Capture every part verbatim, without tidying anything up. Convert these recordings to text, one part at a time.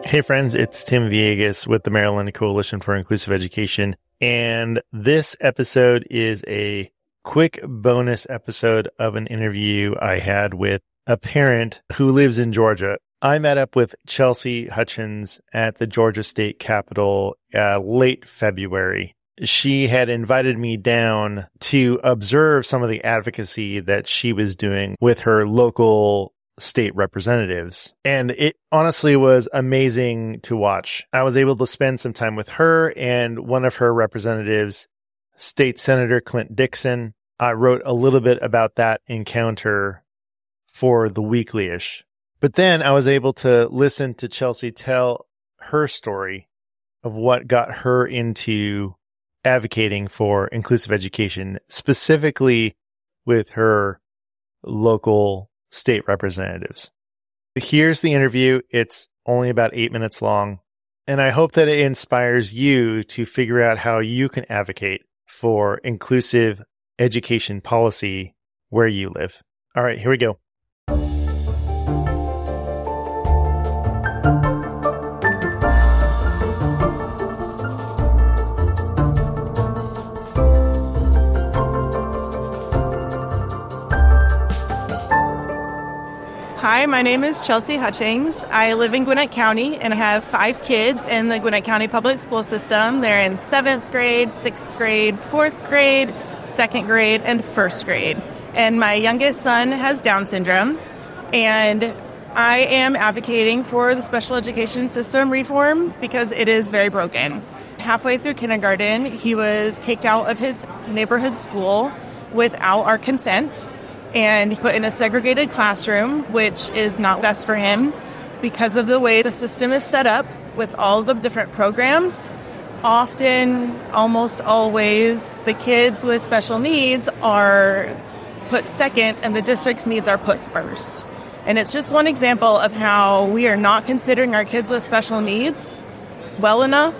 Hey friends, it's Tim Villegas with the Maryland Coalition for Inclusive Education. And this episode is a quick bonus episode of an interview I had with a parent who lives in Georgia. I met up with Chelsea Hutchings at the Georgia State Capitol uh, late February. She had invited me down to observe some of the advocacy that she was doing with her local state representatives. And it honestly was amazing to watch. I was able to spend some time with her and one of her representatives, State Senator Clint Dixon. I wrote a little bit about that encounter for the Weekly-ish. But then I was able to listen to Chelsea tell her story of what got her into advocating for inclusive education, specifically with her local state representatives. Here's the interview. It's only about eight minutes long, and I hope that it inspires you to figure out how you can advocate for inclusive education policy where you live. All right, here we go. Hi, my name is Chelsea Hutchings. I live in Gwinnett County and I have five kids in the Gwinnett County public school system. They're in seventh grade, sixth grade, fourth grade, second grade, and first grade. And my youngest son has Down syndrome. And I am advocating for the special education system reform because it is very broken. Halfway through kindergarten, he was kicked out of his neighborhood school without our consent and put in a segregated classroom, which is not best for him because of the way the system is set up with all the different programs. Often, almost always, the kids with special needs are put second and the district's needs are put first. And it's just one example of how we are not considering our kids with special needs well enough.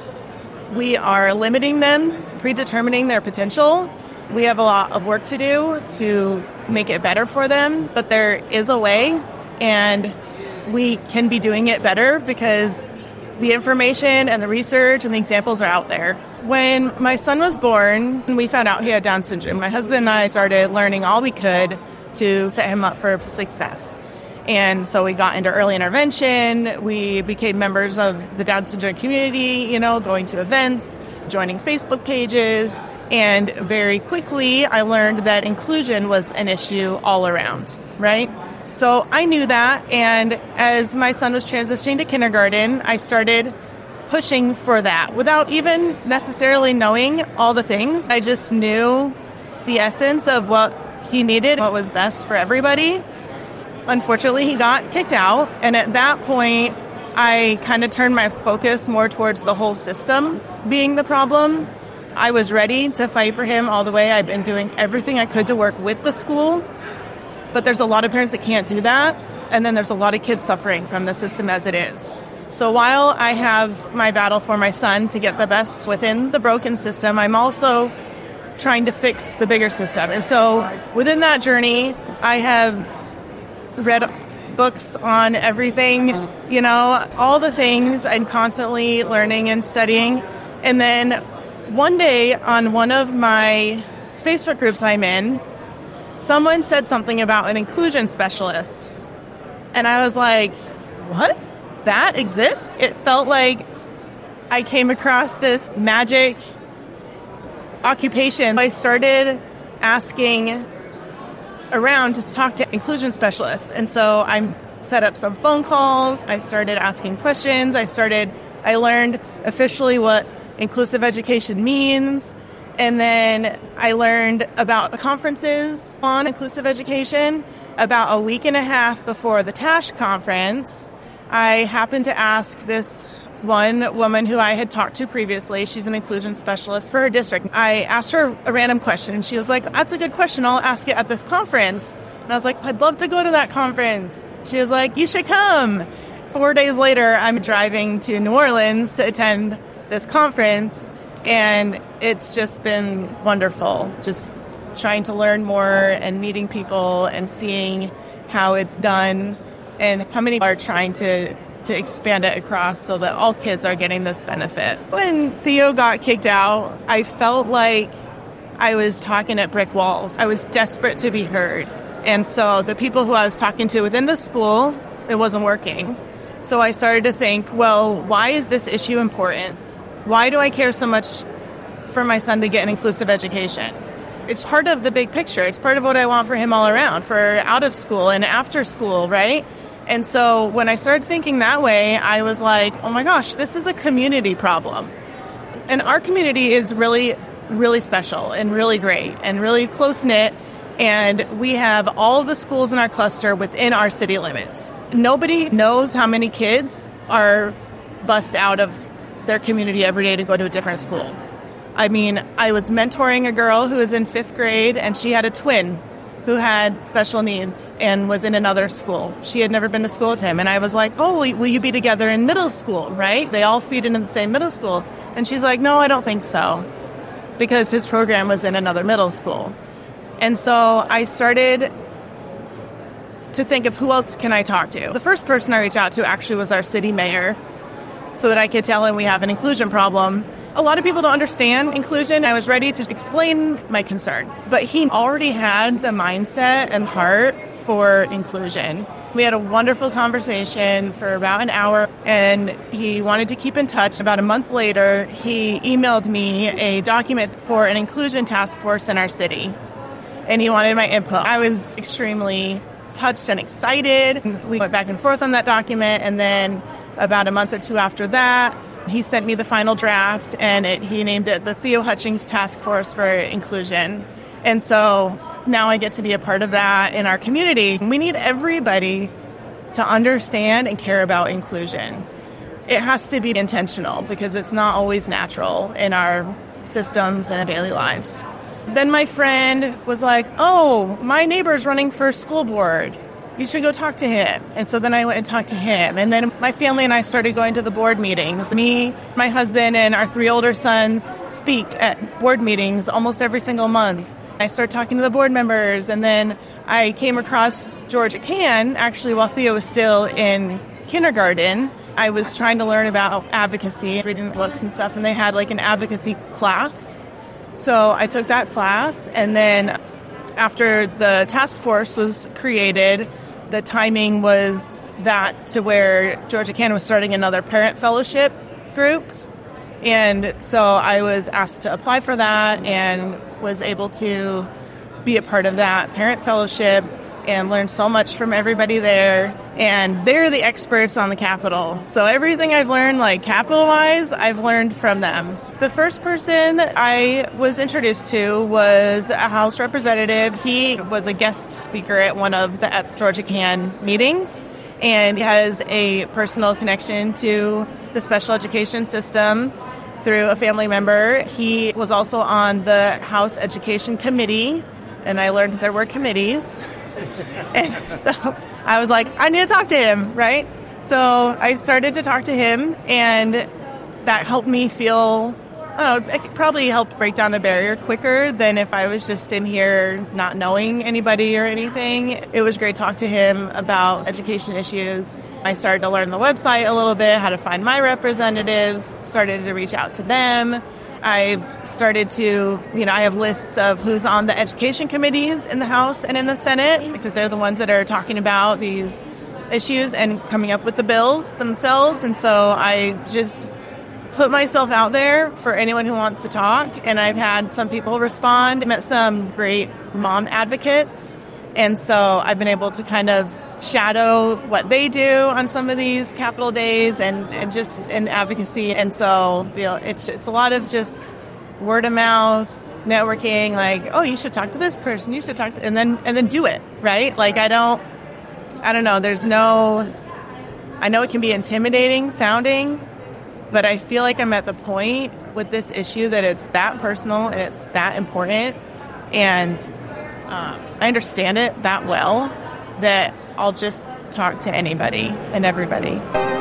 We are limiting them, predetermining their potential. We have a lot of work to do to make it better for them, but there is a way, and we can be doing it better because the information and the research and the examples are out there. When my son was born, we found out he had Down syndrome. My husband and I started learning all we could to set him up for success. And so we got into early intervention. We became members of the Down syndrome community, you know, going to events, joining Facebook pages. And very quickly, I learned that inclusion was an issue all around, right? So I knew that. And as my son was transitioning to kindergarten, I started pushing for that without even necessarily knowing all the things. I just knew the essence of what he needed, what was best for everybody. Unfortunately, he got kicked out. And at that point, I kind of turned my focus more towards the whole system being the problem. I was ready to fight for him all the way. I've been doing everything I could to work with the school. But there's a lot of parents that can't do that. And then there's a lot of kids suffering from the system as it is. So while I have my battle for my son to get the best within the broken system, I'm also trying to fix the bigger system. And so within that journey, I have read books on everything, you know, all the things. I'm constantly learning and studying. And then one day on one of my Facebook groups I'm in, someone said something about an inclusion specialist. And I was like, what? That exists? It felt like I came across this magic occupation. I started asking around to talk to inclusion specialists. And so I set up some phone calls. I started asking questions. I started, I learned officially what inclusive education means. And then I learned about the conferences on inclusive education. About a week and a half before the TASH conference, I happened to ask this one woman who I had talked to previously. She's an inclusion specialist for her district. I asked her a random question, and she was like, that's a good question. I'll ask it at this conference. And I was like, I'd love to go to that conference. She was like, you should come. Four days later, I'm driving to New Orleans to attend this conference, and it's just been wonderful. Just trying to learn more and meeting people and seeing how it's done and how many are trying to to expand it across so that all kids are getting this benefit. When Theo got kicked out, I felt like I was talking at brick walls. I was desperate to be heard. And so the people who I was talking to within the school, it wasn't working. So I started to think, well, why is this issue important? Why do I care so much for my son to get an inclusive education? It's part of the big picture. It's part of what I want for him all around, for out of school and after school, right? And so when I started thinking that way, I was like, oh my gosh, this is a community problem. And our community is really, really special and really great and really close-knit. And we have all the schools in our cluster within our city limits. Nobody knows how many kids are bussed out of their community every day to go to a different school. I mean, I was mentoring a girl who was in fifth grade, and she had a twin who had special needs and was in another school. She had never been to school with him. And I was like, oh, will you be together in middle school, right? They all feed into the same middle school. And she's like, no, I don't think so, because his program was in another middle school. And so I started to think of who else can I talk to. The first person I reached out to actually was our city mayor, so that I could tell him we have an inclusion problem. A lot of people don't understand inclusion. I was ready to explain my concern, but he already had the mindset and heart for inclusion. We had a wonderful conversation for about an hour, and he wanted to keep in touch. About a month later, he emailed me a document for an inclusion task force in our city, and he wanted my input. I was extremely touched and excited. We went back and forth on that document, and then about a month or two after that, he sent me the final draft, and it, he named it the Theo Hutchings Task Force for Inclusion. And so now I get to be a part of that in our community. We need everybody to understand and care about inclusion. It has to be intentional because it's not always natural in our systems and daily lives. Then my friend was like, oh, my neighbor's running for school board. You should go talk to him. And so then I went and talked to him. And then my family and I started going to the board meetings. Me, my husband, and our three older sons speak at board meetings almost every single month. I started talking to the board members. And then I came across Georgia Can, actually, while Theo was still in kindergarten. I was trying to learn about advocacy, reading books and stuff, and they had like an advocacy class. So I took that class, and then after the task force was created, the timing was that to where Georgia Can was starting another parent fellowship group. And so I was asked to apply for that and was able to be a part of that parent fellowship and learn so much from everybody there. And they're the experts on the Capitol. So everything I've learned, like Capitol-wise, I've learned from them. The first person I was introduced to was a House representative. He was a guest speaker at one of the Georgia Can meetings, and he has a personal connection to the special education system through a family member. He was also on the House Education Committee, and I learned there were committees. And so I was like, I need to talk to him, right? So I started to talk to him, and that helped me feel, I don't know, it probably helped break down a barrier quicker than if I was just in here not knowing anybody or anything. It was great to talk to him about education issues. I started to learn the website a little bit, how to find my representatives, started to reach out to them. I've started to, you know, I have lists of who's on the education committees in the House and in the Senate, because they're the ones that are talking about these issues and coming up with the bills themselves. And so I just put myself out there for anyone who wants to talk. And I've had some people respond, met some great mom advocates. And so I've been able to kind of shadow what they do on some of these Capitol days and, and just in advocacy. And so you know, it's it's a lot of just word of mouth, networking, like, oh, you should talk to this person, you should talk to, and then and then do it, right? Like I don't, I don't know, there's no, I know it can be intimidating sounding, but I feel like I'm at the point with this issue that it's that personal and it's that important, and um, I understand it that well that I'll just talk to anybody and everybody.